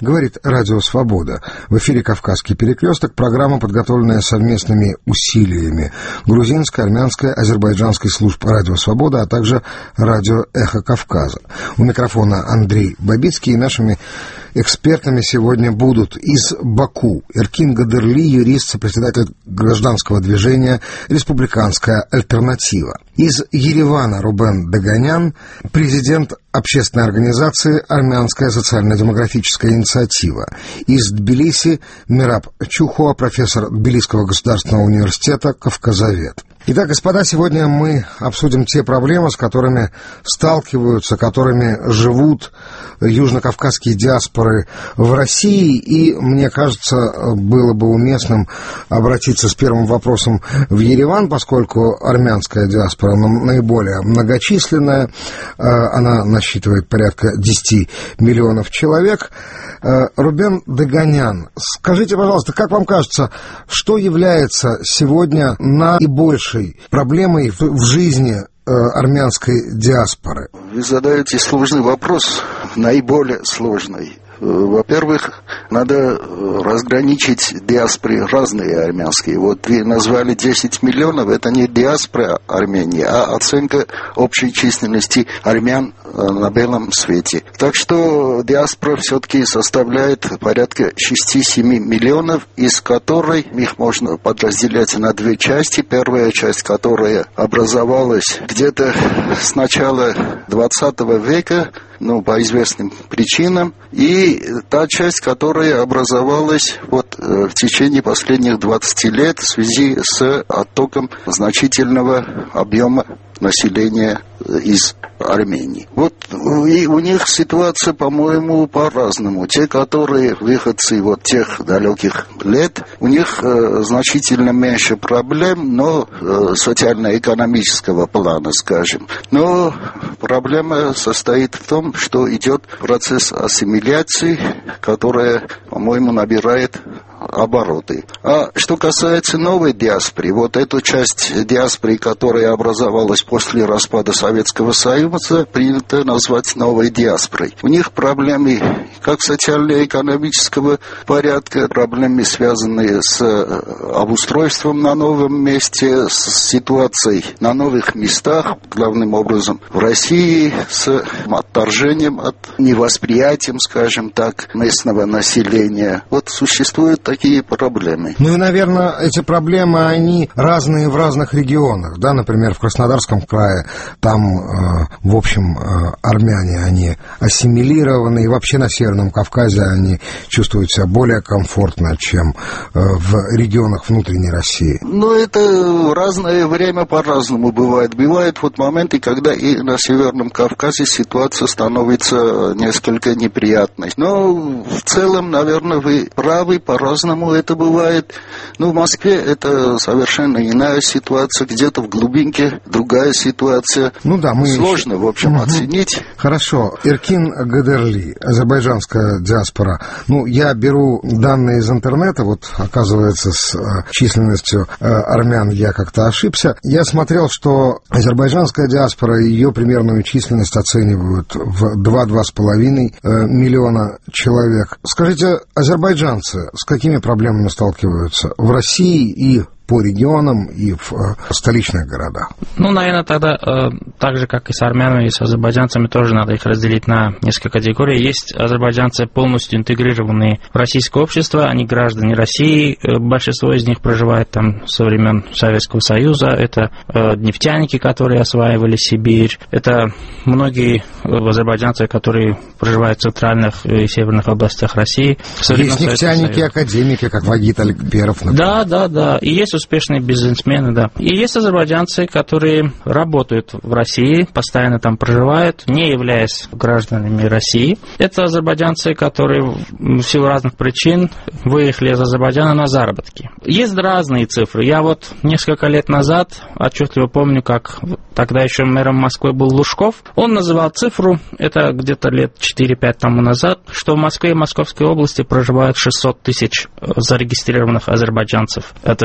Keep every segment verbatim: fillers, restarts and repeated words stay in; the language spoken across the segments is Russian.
Говорит Радио Свобода. В эфире «Кавказский перекресток», программа, подготовленная совместными усилиями грузинской, армянской, азербайджанской служб Радио Свобода, а также радио «Эхо Кавказа». У микрофона Андрей Бабицкий, и нашими экспертами сегодня будут из Баку Эркин Гадерли, юрист, председатель гражданского движения «Республиканская альтернатива». Из Еревана Рубен Даганян, президент общественной организации «Армянская социально-демографическая инициатива». Из Тбилиси Мираб Чухуа, профессор Тбилисского государственного университета, кавказовед. Итак, господа, сегодня мы обсудим те проблемы, с которыми сталкиваются, которыми живут южнокавказские диаспоры в России. И, мне кажется, было бы уместным обратиться с первым вопросом в Ереван, поскольку армянская диаспора наиболее многочисленная. Она насчитывает порядка десять миллионов человек. Рубен Даганян, скажите, пожалуйста, как вам кажется, что является сегодня наибольшей проблемой в, в жизни э, армянской диаспоры? Вы задаете сложный вопрос, наиболее сложный. Во-первых, надо разграничить диаспоры разные армянские. Вот вы назвали десять миллионов, это не диаспора Армении, а оценка общей численности армян на белом свете. Так что диаспора все-таки составляет порядка шесть-семь миллионов, из которой их можно подразделять на две части. Первая часть, которая образовалась где-то с начала двадцатого века, ну, по известным причинам, и та часть, которая образовалась вот в течение последних двадцати лет в связи с оттоком значительного объема населения из Армении. Вот и у них ситуация, по-моему, по-разному. Те, которые выходцы вот тех далеких лет, у них э, значительно меньше проблем, но э, социально-экономического плана, скажем. Но проблема состоит в том, что идет процесс ассимиляции, которая, по-моему, набирает обороты. А что касается новой диаспоры, вот эту часть диаспоры, которая образовалась после распада Советского Союза, принято назвать новой диаспорой. У них проблемы как социально-экономического порядка, проблемы, связанные с обустройством на новом месте, с ситуацией на новых местах, главным образом в России, с отторжением от невосприятием, скажем так, местного населения. Вот существует такие проблемы. Ну и, наверное, эти проблемы, они разные в разных регионах, да, например, в Краснодарском крае, там, э, в общем, э, армяне, они ассимилированы, и вообще на Северном Кавказе они чувствуют себя более комфортно, чем э, в регионах внутренней России. Ну, это разное время по-разному бывает. Бывают вот моменты, когда и на Северном Кавказе ситуация становится несколько неприятной. Но в целом, наверное, вы правы, по-разному это бывает. Ну, в Москве это совершенно иная ситуация, где-то в глубинке другая ситуация. Ну да, мы сложно, еще... в общем, угу. оценить. Хорошо. Эркин Гадерли, азербайджанская диаспора. Ну, я беру данные из интернета, вот, оказывается, с э, численностью э, армян я как-то ошибся. Я смотрел, что азербайджанская диаспора, ее примерную численность оценивают в два-два с половиной миллиона человек. Скажите, азербайджанцы с какими проблемами сталкиваются в России и по регионам и в э, столичных городах? Ну, наверное, тогда э, так же, как и с армянами, и с азербайджанцами, тоже надо их разделить на несколько категорий. Есть азербайджанцы, полностью интегрированные в российское общество, они граждане России, э, большинство из них проживает там со времен Советского Союза, это э, нефтяники, которые осваивали Сибирь, это многие э, азербайджанцы, которые проживают в центральных и северных областях России. Есть нефтяники, академики, как Вагит Аликперов, например. Да, да, да, и есть успешные бизнесмены, да. И есть азербайджанцы, которые работают в России, постоянно там проживают, не являясь гражданами России. Это азербайджанцы, которые в силу разных причин выехали из Азербайджана на заработки. Есть разные цифры. Я вот несколько лет назад отчетливо помню, как тогда еще мэром Москвы был Лужков. Он называл цифру, это где-то лет четыре-пять тому назад, что в Москве и Московской области проживают шестьсот тысяч зарегистрированных азербайджанцев, то есть граждан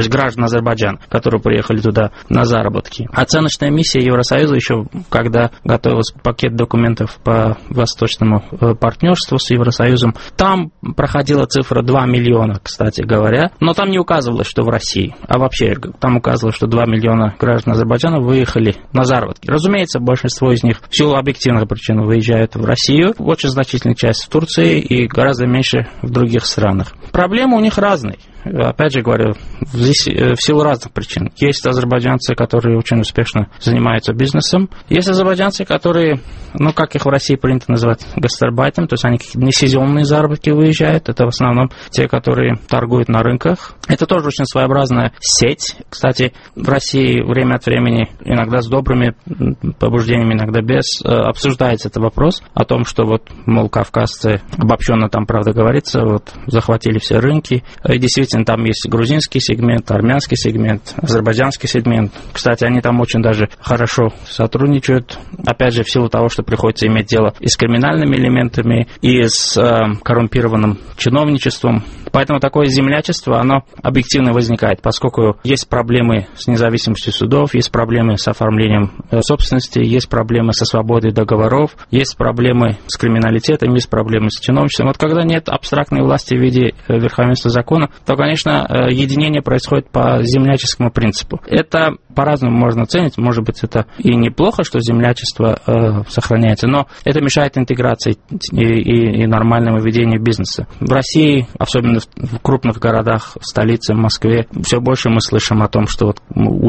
Азербайджан, которые приехали туда на заработки. Оценочная миссия Евросоюза еще, когда готовился пакет документов по восточному партнерству с Евросоюзом, там проходила цифра два миллиона, кстати говоря, но там не указывалось, что в России, а вообще там указывалось, что два миллиона граждан Азербайджана выехали на заработки. Разумеется, большинство из них в силу объективных причин выезжают в Россию, очень значительная часть в Турции и гораздо меньше в других странах. Проблемы у них разные. Опять же говорю, здесь в силу разных причин. Есть азербайджанцы, которые очень успешно занимаются бизнесом. Есть азербайджанцы, которые, ну, как их в России принято называть, гастарбайтом, то есть они какие-то несезонные заработки выезжают. Это в основном те, которые торгуют на рынках. Это тоже очень своеобразная сеть. Кстати, в России время от времени, иногда с добрыми побуждениями, иногда без, обсуждается этот вопрос о том, что вот, мол, кавказцы, обобщенно там, правда, говорится, вот, захватили все рынки. И действительно, там есть грузинский сегмент, армянский сегмент, азербайджанский сегмент. Кстати, они там очень даже хорошо сотрудничают. Опять же, в силу того, что приходится иметь дело и с криминальными элементами, и с э, коррумпированным чиновничеством. Поэтому такое землячество, оно объективно возникает, поскольку есть проблемы с независимостью судов, есть проблемы с оформлением собственности, есть проблемы со свободой договоров, есть проблемы с криминалитетом, есть проблемы с чиновничеством. Вот когда нет абстрактной власти в виде верховенства закона, то, конечно, единение происходит по земляческому принципу. Это по-разному можно оценить. Может быть, это и неплохо, что землячество э, сохраняется, но это мешает интеграции и, и, и нормальному ведению бизнеса. В России, особенно в, в крупных городах, в столице, в Москве, все больше мы слышим о том, что вот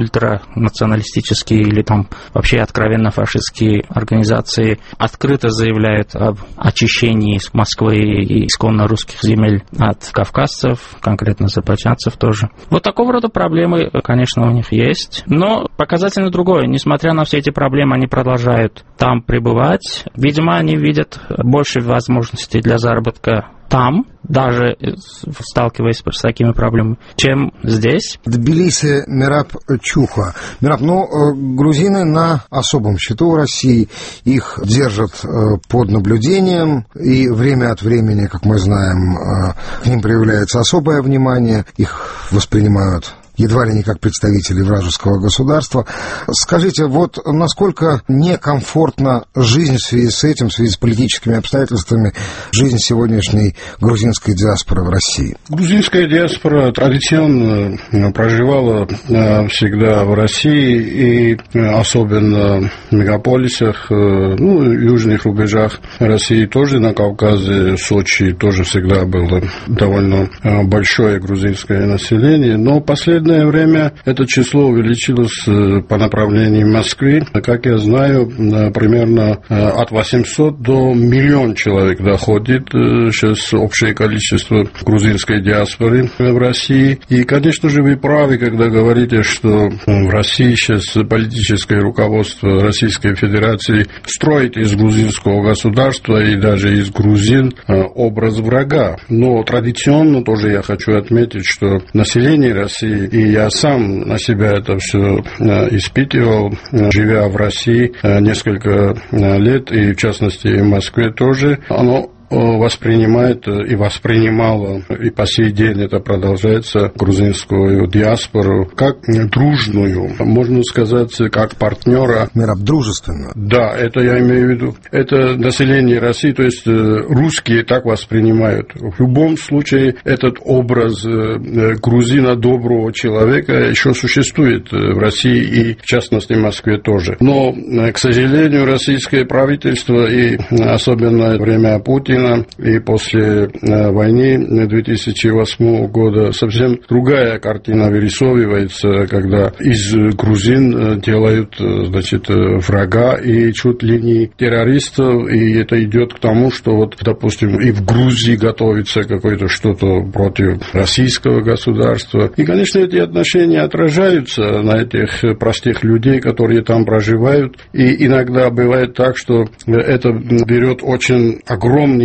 ультранационалистические или там вообще откровенно фашистские организации открыто заявляют об очищении Москвы и исконно русских земель от кавказцев, конкретно азербайджанцев тоже. Вот такого рода проблемы, конечно, у них есть. Но показательно другое. Несмотря на все эти проблемы, они продолжают там пребывать. Видимо, они видят больше возможностей для заработка там, даже сталкиваясь с такими проблемами, чем здесь. Тбилиси, Мераб Чуха. Мераб, ну, грузины на особом счету в России, их держат под наблюдением, и время от времени, как мы знаем, к ним проявляется особое внимание, их воспринимают едва ли не как представители вражеского государства. Скажите, вот насколько некомфортна жизнь в связи с этим, в связи с политическими обстоятельствами, жизнь сегодняшней грузинской диаспоры в России? Грузинская диаспора традиционно проживала всегда в России, и особенно в мегаполисах, ну, южных рубежах России тоже, на Кавказе, Сочи тоже всегда было довольно большое грузинское население, но последнее В последнее время это число увеличилось по направлению Москвы. Как я знаю, примерно от восьмисот до миллиона человек доходит сейчас общее количество грузинской диаспоры в России. И, конечно же, вы правы, когда говорите, что в России сейчас политическое руководство Российской Федерации строит из грузинского государства и даже из грузин образ врага. Но традиционно тоже я хочу отметить, что население России, и я сам на себя это все испытывал, живя в России несколько лет, и в частности в Москве тоже, оно воспринимает и воспринимало, и по сей день это продолжается, грузинскую диаспору как дружную, можно сказать, как партнера. Мераб, дружественно. Да, это я имею в виду. Это население России, то есть русские так воспринимают. В любом случае этот образ грузина, доброго человека, еще существует в России и, в частности, в Москве тоже. Но, к сожалению, российское правительство, и особенно время Путина, и после войны две тысячи восьмого года совсем другая картина вырисовывается, когда из грузин делают, значит, врага и чуть ли не террористов, и это идет к тому, что вот, допустим, и в Грузии готовится какое-то что-то против российского государства. И, конечно, эти отношения отражаются на этих простых людей, которые там проживают, и иногда бывает так, что это берет очень огромный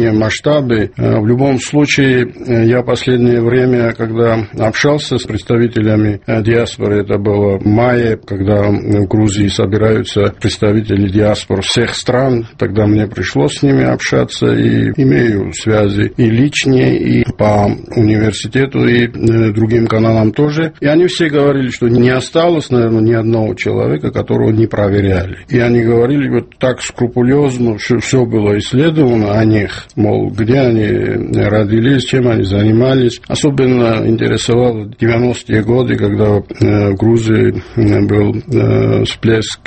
другие масштабы. В любом случае, я в последнее время, когда общался с представителями диаспоры, это было в мае, когда в Грузии собираются представители диаспор всех стран, тогда мне пришлось с ними общаться, и имею связи и личные, и по университету, и другим каналам тоже. И они все говорили, что не осталось, наверное, ни одного человека, которого не проверяли. И они говорили вот так скрупулезно, что все было исследовано о них, мол, где они родились, чем они занимались. Особенно интересовало девяностые годы, когда в Грузии был всплеск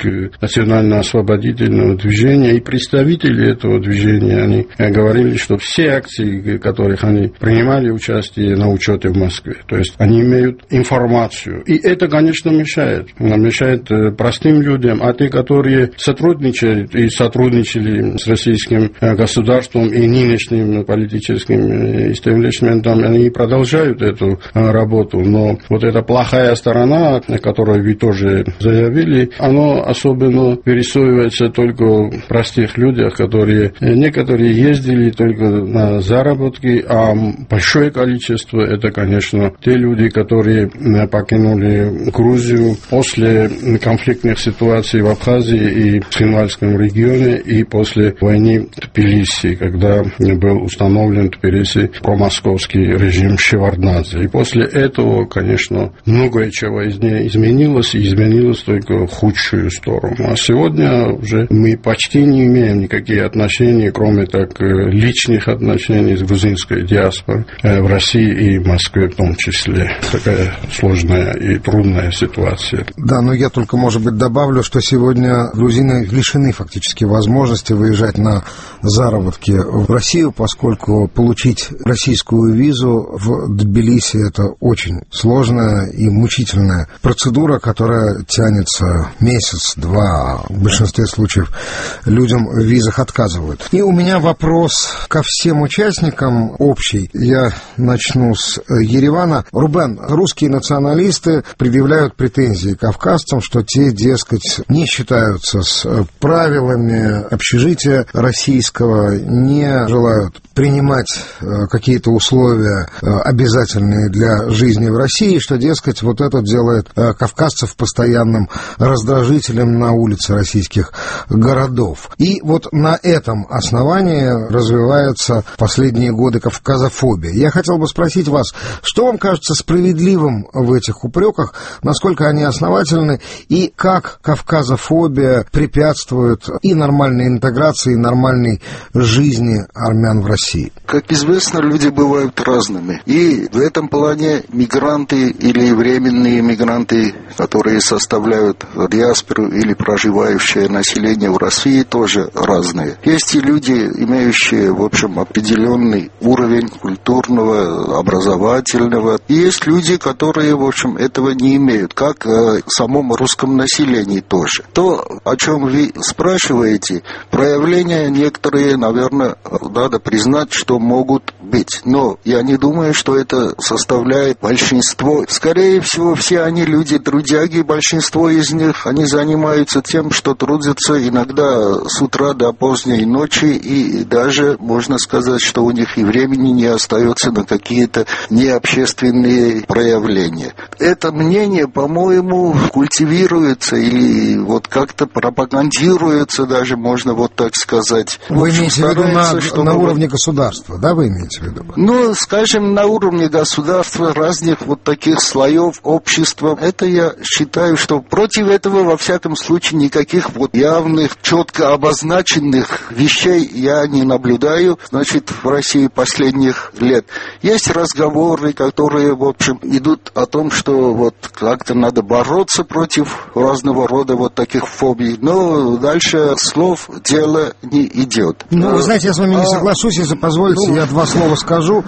национально-освободительного движения, и представители этого движения, они говорили, что все акции, в которых они принимали участие, на учете в Москве. То есть они имеют информацию. И это, конечно, мешает. Мешает простым людям, а те, которые сотрудничают и сотрудничали с российским государством и нынешним политическим истеблишментом, они продолжают эту работу. Но вот эта плохая сторона, о которой вы тоже заявили, она особенно вырисовывается только в простых людях, которые некоторые ездили только на заработки, а большое количество это, конечно, те люди, которые покинули Грузию после конфликтных ситуаций в Абхазии и в Цхинвальском регионе, и после войны в Тбилиси, когда был установлен в Тбилиси промосковский режим Шеварднадзе. И после этого, конечно, многое чего из нее изменилось, и изменилось только в худшую сторону. А сегодня уже мы почти не имеем никаких отношений, кроме так личных отношений с грузинской диаспорой в России и в Москве в том числе. Такая сложная и трудная ситуация. Да, но я только, может быть, добавлю, что сегодня грузины лишены фактически возможности выезжать на заработки в Россию, поскольку получить российскую визу в Тбилиси – это очень сложная и мучительная процедура, которая тянется месяц-два. В большинстве случаев людям в визах отказывают. И у меня вопрос ко всем участникам общий. Я начну с Еревана. Рубен, русские националисты предъявляют претензии кавказцам, что те, дескать, не считаются с правилами общежития российского, не желают принимать какие-то условия обязательные для жизни в России, что, дескать, вот это делает кавказцев постоянным раздражителем на улице российских городов. И вот на этом основании развивается последние годы кавказофобия. Я хотел бы спросить вас, что вам кажется справедливым в этих упреках, насколько они основательны, и как кавказофобия препятствует и нормальной интеграции, и нормальной жизни армян в России? Как известно, люди бывают разными. И в этом плане мигранты или временные мигранты, которые составляют диаспору или проживающее население в России, тоже разные. Есть и люди, имеющие, в общем, определенный уровень культурного, образовательного. И есть люди, которые, в общем, этого не имеют, как в самом русском населении тоже. То, о чем вы спрашиваете, проявления некоторые, наверное, надо признать, что могут быть. Но я не думаю, что это составляет большинство. Скорее всего, все они люди трудяги, большинство из них, они занимаются тем, что трудятся иногда с утра до поздней ночи, и даже можно сказать, что у них и времени не остается на какие-то необщественные проявления. Это мнение, по-моему, культивируется или вот как-то пропагандируется, даже можно вот так сказать. Вы имеете в виду на, чтобы... на уровне государства, да, вы имеете в виду? Ну, скажем, на уровне государства, разных вот таких слоев общества. Это я считаю, что против этого, во всяком случае, никаких вот явных, четко обозначенных вещей я не наблюдаю, значит, в России последних лет. Есть разговоры, которые, в общем, идут о том, что вот как-то надо бороться против разного рода вот таких фобий, но дальше слов дело не идет. Ну, вы знаете, я с вами не соглашусь, если позволите, ну, я два слова скажу.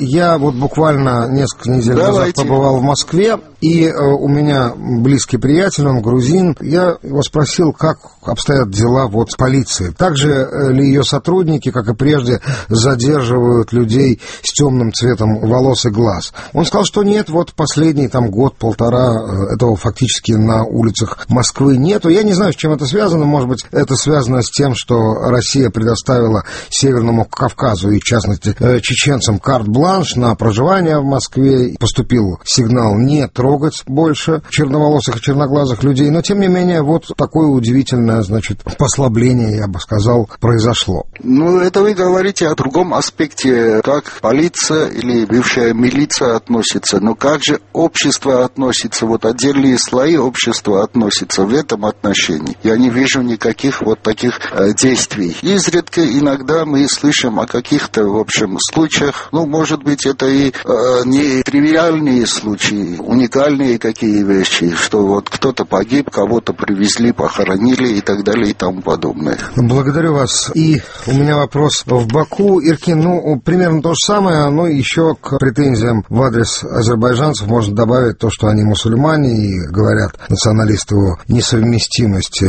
Я вот буквально несколько недель Давайте. назад побывал в Москве, и у меня близкий приятель, он грузин. Я его спросил, как обстоят дела вот с полицией. Также ли ее сотрудники, как и прежде, задерживают людей с темным цветом волос и глаз? Он сказал, что нет, вот последний там год-полтора этого фактически на улицах Москвы нету. Я не знаю, с чем это связано. Может быть, это связано с тем, что Россия предоставила Северо Северному Кавказу и, в частности, чеченцам карт-бланш на проживание в Москве. Поступил сигнал не трогать больше черноволосых и черноглазых людей, но, тем не менее, вот такое удивительное, значит, послабление, я бы сказал, произошло. Ну, это вы говорите о другом аспекте, как полиция или бывшая милиция относится, но как же общество относится, вот отдельные слои общества относятся в этом отношении. Я не вижу никаких вот таких э, действий. Изредка иногда мы слышим о каких-то, в общем, случаях, ну, может быть, это и э, не тривиальные случаи, уникальные какие вещи, что вот кто-то погиб, кого-то привезли, похоронили и так далее и тому подобное. Благодарю вас. И у меня вопрос в Баку. Иркин, ну, примерно то же самое, но еще к претензиям в адрес азербайджанцев можно добавить то, что они мусульмане, и говорят националисты о несовместимости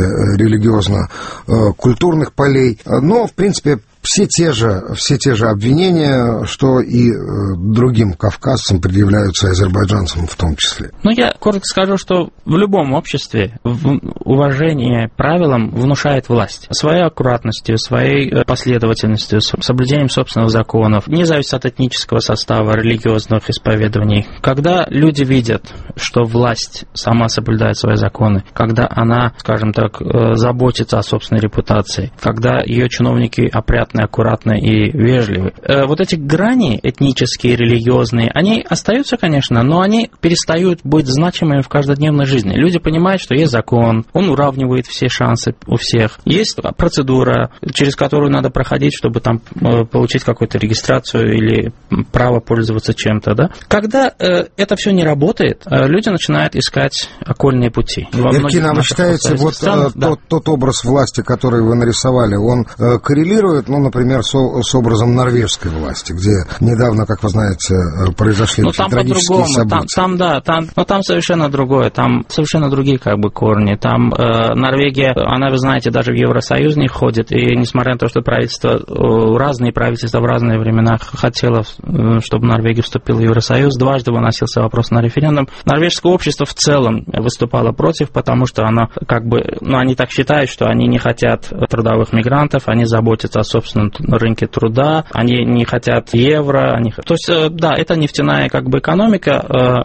религиозно-культурных полей. Но, в принципе, все те же, все те же обвинения, что и э, другим кавказцам предъявляются, азербайджанцам в том числе. Ну, я коротко скажу, что в любом обществе уважение правилам внушает власть. Своей аккуратностью, своей последовательностью, соблюдением собственных законов, не зависит от этнического состава, религиозных исповедований. Когда люди видят, что власть сама соблюдает свои законы, когда она, скажем так, заботится о собственной репутации, когда ее чиновники опрятны, аккуратны и вежливы. Вот эти грани этнические, религиозные, они остаются, конечно, но они перестают быть значимыми в каждодневной жизни. Люди понимают, что есть закон, он уравнивает все шансы у всех. Есть процедура, через которую надо проходить, чтобы там получить какую-то регистрацию или право пользоваться чем-то. Да? Когда э, это все не работает, люди начинают искать окольные пути. Иркин, а вы считаете, вот странах, да. тот, тот образ власти, который вы нарисовали, он э, коррелирует, ну, например, со, с образом норвежской власти, где недавно, как вы знаете, произошли ну, там трагические события. Там, там, да, там, но там совершенно другое, там совершенно другие как бы корни. Там э, Норвегия, она, вы знаете, даже в Евросоюз не входит, и несмотря на то, что правительство, э, разные правительства в разные времена хотело, э, чтобы Норвегия вступила в Евросоюз, дважды выносился вопрос на референдум. Норвежское общество в целом выступало против, потому что оно как бы, ну, они так считают, что они не хотят трудовых мигрантов, они заботятся о собственном рынке труда, они не хотят евро, они... то есть, да, это нефтяная как бы экономика,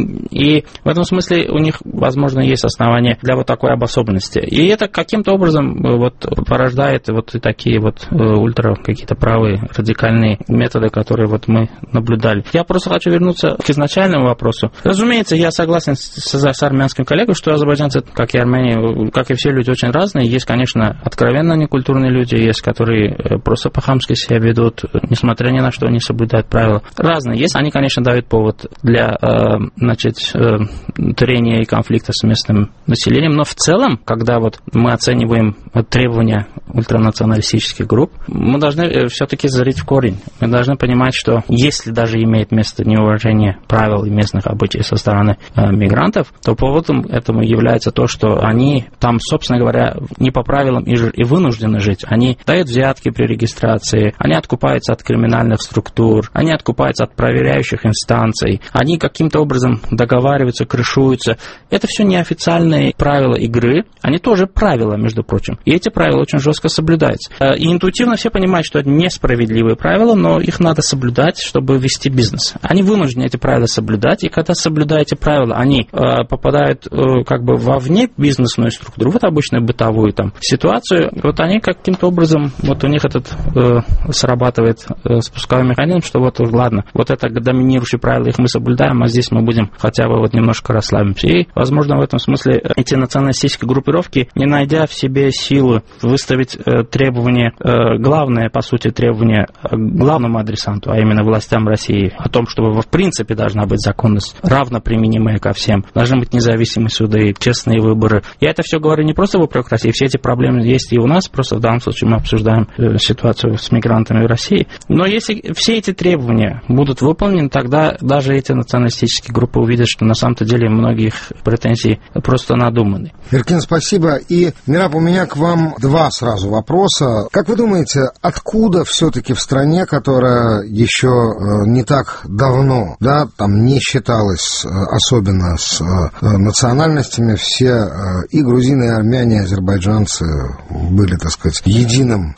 и в этом смысле у них, возможно, есть основания для вот такой обособленности. И это каким-то образом вот порождает вот и такие вот ультра какие-то правые радикальные методы, которые вот мы наблюдали. Я просто хочу вернуться к изначальному вопросу. Разумеется, я согласен с, с армянским коллегой, что азербайджанцы, как и армяне, как и все люди, очень разные. Есть, конечно, откровенно некультурные люди, есть, которые просто по-хамски себя ведут, несмотря ни на что, не соблюдают правила. Разные есть. Они, конечно, дают повод для, значит, трения и конфликта с местным населением, но в целом, когда вот мы оцениваем требования ультранационалистических групп, мы должны все-таки зрить в корень. Мы должны понимать, что если даже имеет место неуважение правил и местных обычаев со стороны мигрантов, то поводом этому является то, что они там, собственно говоря, не по правилам и, и вынуждены жить. Они дают взятки при регистрации, они откупаются от криминальных структур, они откупаются от проверяющих инстанций, они каким-то образом договариваются, крышуются. Это все неофициальные правила игры, они тоже правила, между прочим. И эти правила очень жестко соблюдаются. И интуитивно все понимают, что это несправедливые правила, но их надо соблюдать, чтобы вести бизнес. Они вынуждены эти правила соблюдать, и когда соблюдая эти правила, они э, попадают э, как бы вовне бизнесную структуру, вот обычную бытовую там ситуацию, вот они каким-то образом, вот у них этот э, срабатывает э, спусковой механизм, что вот ладно, вот это доминирующие правила, их мы соблюдаем, а здесь мы будем хотя бы вот немножко расслабимся. И, возможно, в этом смысле эти националистические группировки, не найдя в себе силы выставить э, требования, э, главное, по сути, требование главному адресанту, а именно властям России, о том, чтобы в принципе должна быть законность, равно применимая ко всем, должны быть независимые суды, честные выборы. Я это все говорю не просто в упрек России, все эти проблемы есть и у нас, просто в данном случае мы обсуждаем э, ситуацию с мигрантами в России. Но если все эти требования будут выполнены, тогда даже эти националистические группы увидят, что на самом-то деле многих претензий просто надуманы. Иркин, спасибо. И, Мераб, у меня к вам два сразу вопроса. Как вы думаете, откуда все-таки в стране, которая еще не так давно, да, там не считалась особенно с национальностями, все и грузины, и армяне, и азербайджанцы были, так сказать, единым советским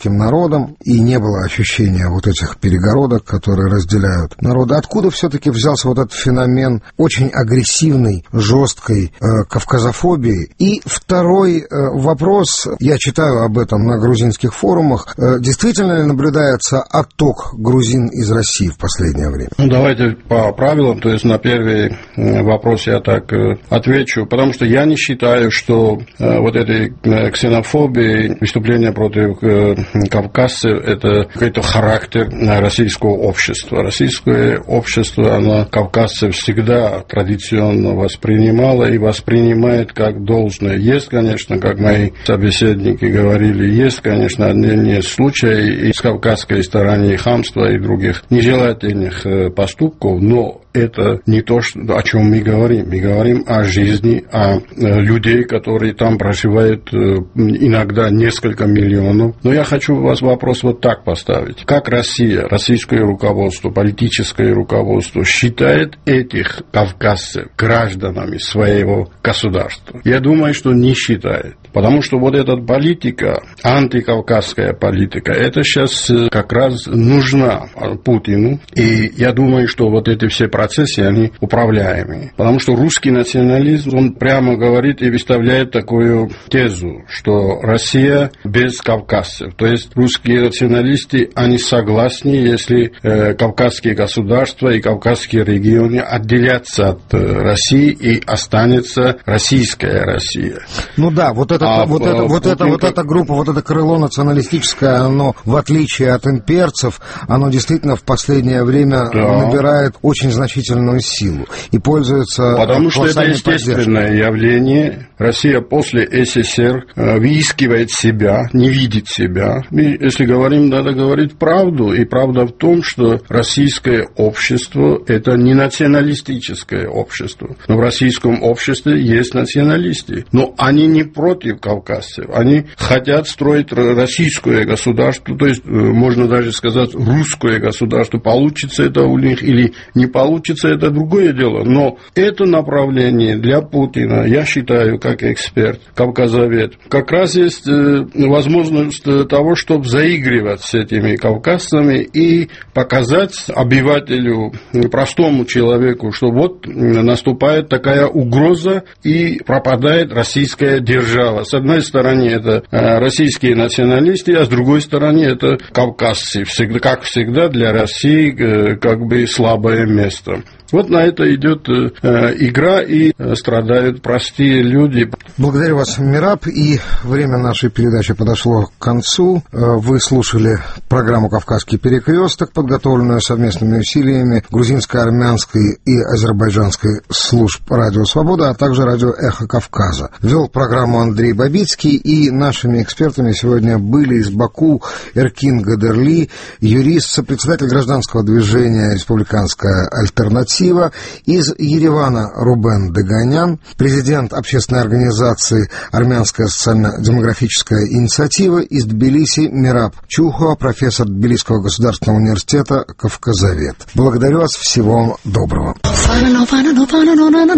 русским народом, и не было ощущения вот этих перегородок, которые разделяют народы. Откуда все-таки взялся вот этот феномен очень агрессивной, жесткой э, кавказофобии? И второй э, вопрос, я читаю об этом на грузинских форумах, э, действительно ли наблюдается отток грузин из России в последнее время? Ну, давайте по правилам, то есть на первый вопрос я так э, отвечу, потому что я не считаю, что э, вот этой э, ксенофобии, выступления против э, кавказцев, это какой-то характер российского общества. Российское общество, оно кавказцев всегда традиционно воспринимало и воспринимает как должное. Есть, конечно, как мои собеседники говорили, есть, конечно, отдельные случаи и с кавказской стороны и хамства, и других нежелательных поступков, но это не то, о чем мы говорим. Мы говорим о жизни, о людей, которые там проживают иногда несколько миллионов. Но я хочу вас вопрос вот так поставить. Как Россия, российское руководство, политическое руководство считает этих кавказцев гражданами своего государства? Я думаю, что не считает. Потому что вот эта политика, антикавказская политика, это сейчас как раз нужна Путину. И я думаю, что вот эти все процессы, они управляемые. Потому что русский национализм, он прямо говорит и выставляет такую тезу, что Россия без кавказцев. То есть русские националисты, они согласны, если э, кавказские государства и кавказские регионы отделятся от э, России и останется российская Россия. Ну да, вот это А, вот, это, вот, это, вот эта группа, вот это крыло националистическое, оно, в отличие от имперцев, оно действительно в последнее время да. набирает очень значительную силу и пользуется... Потому что это естественное явление. Россия после СССР выискивает себя, не видит себя. Мы, если говорим, надо говорить правду. И правда в том, что российское общество – это не националистическое общество. Но в российском обществе есть националисты. Но они не против кавказцев. Они хотят строить российское государство, то есть, можно даже сказать, русское государство. Получится это у них или не получится, это другое дело. Но это направление для Путина, я считаю, как эксперт, кавказовед, как раз есть возможность того, чтобы заигрывать с этими кавказцами и показать обывателю, простому человеку, что вот наступает такая угроза и пропадает российская держава. С одной стороны, это российские националисты, а с другой стороны, это кавказцы. Всегда, как всегда, для России как бы слабое место. Вот на это идет э, игра, и страдают простые люди. Благодарю вас, Мераб, и время нашей передачи подошло к концу. Вы слушали программу «Кавказский перекресток», подготовленную совместными усилиями грузинской, армянской и азербайджанской служб «Радио Свобода», а также «Радио Эхо Кавказа». Вел программу Андрей Бабицкий, и нашими экспертами сегодня были из Баку Эркин Гадерли, юрист, сопредседатель гражданского движения «Республиканская альтернатива», из Еревана Рубен Деганян, президент общественной организации «Армянская социально-демографическая инициатива», из Тбилиси Мераб Чухова, профессор Тбилисского государственного университета, кавказовед. Благодарю вас, всего вам доброго.